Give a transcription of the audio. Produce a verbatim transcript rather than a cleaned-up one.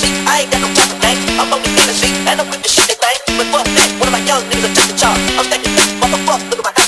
see, I ain't got no talking thing. I'm on the fantasy, and I'm with the shit they think. But fuck that, one of my young niggas a top the chart. I'm stacking up, motherfucker, look at my